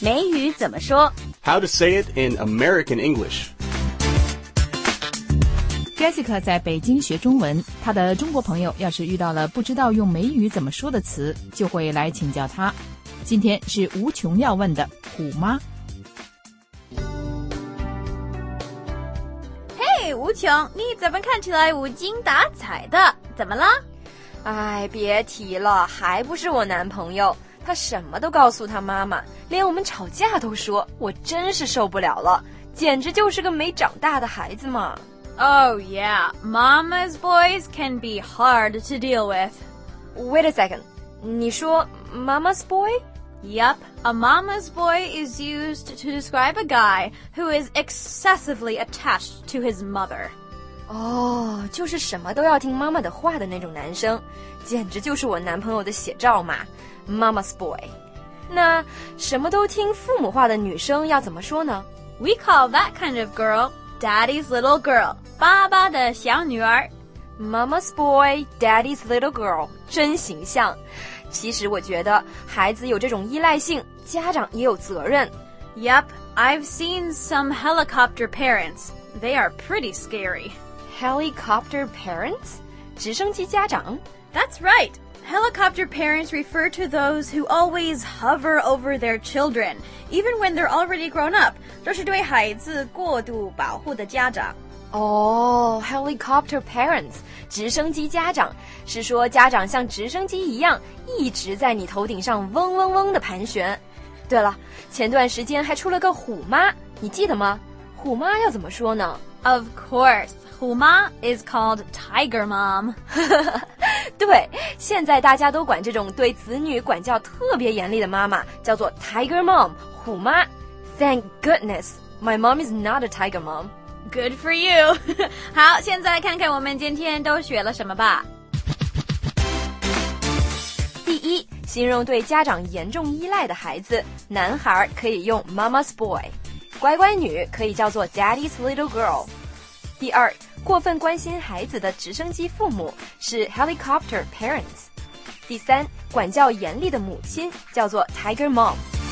美语怎么说 How to say it in American English. Jessica 在北京学中文，她的中国朋友要是遇到了不知道用美语怎么说的词，就会来请教她。今天是无穷要问的虎妈。 嘿，无穷，你怎么看起来无精打采的？怎么了？ 哎，别提了，还不是我男朋友，他什么都告诉他妈妈，连我们吵架都说，我真是受不了了，简直就是个没长大的孩子嘛。 Oh yeah, mama's boys can be hard to deal with. Wait a second, 你说 mama's boy? Yup, a mama's boy is used to describe a guy who is excessively attached to his mother. 哦，就是什么都要听妈妈的话的那种男生，简直就是我男朋友的写照嘛 ，mama's boy。那什么都听父母话的女生要怎么说呢？ We call that kind of girl Daddy's little girl, 爸爸的小女儿。 Mama's boy, Daddy's little girl， 真形象。其实我觉得孩子有这种依赖性，家长也有责任。 Yup, I've seen some helicopter parents. They are pretty scary. Helicopter parents? 直升机家长？ That's right. Helicopter parents refer to those who always hover over their children, even when they're already grown up. 这是对孩子过度保护的家长。 哦、helicopter parents， 直升机家长，是说家长像直升机一样，一直在你头顶上嗡嗡嗡的盘旋。对了，前段时间还出了个虎妈，你记得吗？虎妈要怎么说呢？ Of course, 虎妈 is called Tiger Mom. 对，现在大家都管这种对子女管教特别严厉的妈妈叫做 Tiger Mom， 虎妈。Thank goodness, my mom is not a Tiger Mom. Good for you. 好，现在看看我们今天都学了什么吧。 第一，形容对家长严重依赖的孩子，男孩可以用 Mama's boy， 乖乖女可以叫做 Daddy's little girl。第二，过分关心孩子的直升机父母是 helicopter parents。第三，管教严厉的母亲叫做 Tiger Mom。